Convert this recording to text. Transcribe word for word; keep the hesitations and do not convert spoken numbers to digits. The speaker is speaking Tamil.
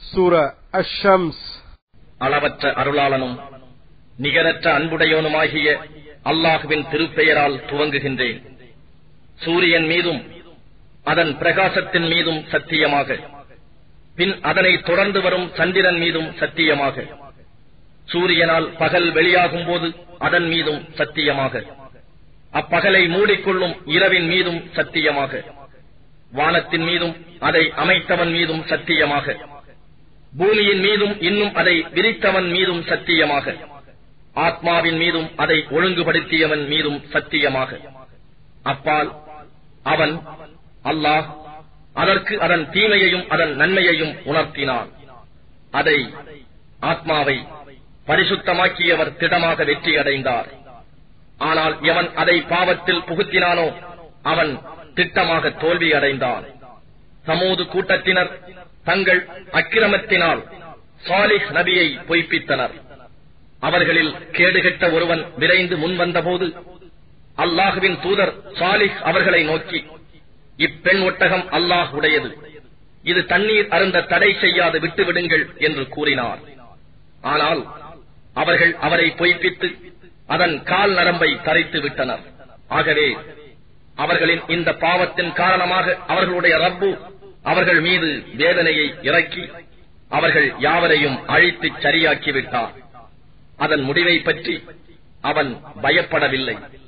சூரா அஷ்-ஷம்ஸ். அளவற்ற அருளாளனும் நிகரற்ற அன்புடையவனுமாகிய அல்லாஹுவின் திருப்பெயரால் துவங்குகின்றேன். சூரியன் மீதும் அதன் பிரகாசத்தின் மீதும் சத்தியமாக, பின் அதனை தொடர்ந்து வரும் சந்திரன் மீதும் சத்தியமாக, சூரியனால் பகல் வெளியாகும் போது அதன் மீதும் சத்தியமாக, அப்பகலை மூடிக்கொள்ளும் இரவின் மீதும் சத்தியமாக, வானத்தின் மீதும் அதை அமைத்தவன் மீதும் சத்தியமாக, பூமியின் மீதும் இன்னும் அதை விரித்தவன் மீதும் சத்தியமாக, ஆத்மாவின் மீதும் அதை ஒழுங்குபடுத்தியவன் மீதும் சத்தியமாக. அப்பால் அவன் அல்லாஹ் அதற்கு அதன் தீமையையும் அதன் நன்மையையும் உணர்த்தினான். அதை ஆத்மாவை பரிசுத்தமாக்கியவர் திடமாக வெற்றி அடைந்தார். ஆனால் எவன் அதை பாவத்தில் புகுத்தினானோ அவன் திட்டமாக தோல்வி அடைந்தான். சமூது கூட்டத்தினர் தங்கள் அக்கிரமத்தினால் சாலிஹ் நபியை பொய்ப்பித்தனர். அவர்களில் கேடுகெட்ட ஒருவன் விரைந்து முன்வந்தபோது அல்லாஹுவின் தூதர் சாலிஹ் அவர்களை நோக்கி, இப்பெண் ஒட்டகம் அல்லாஹ் உடையது, இது தண்ணீர் அருந்த தடை செய்யாது விட்டுவிடுங்கள் என்று கூறினார். ஆனால் அவர்கள் அவரை பொய்ப்பித்து அதன் கால் நரம்பை தரித்து விட்டனர். ஆகவே அவர்களின் இந்த பாவத்தின் காரணமாக அவர்களுடைய ரப்பு அவர்கள் மீது வேதனையை இறக்கி அவர்கள் யாவரையும் அழித்து சரியாக்கிவிட்டார். அதன் முடிவை பற்றி அவன் பயப்படவில்லை.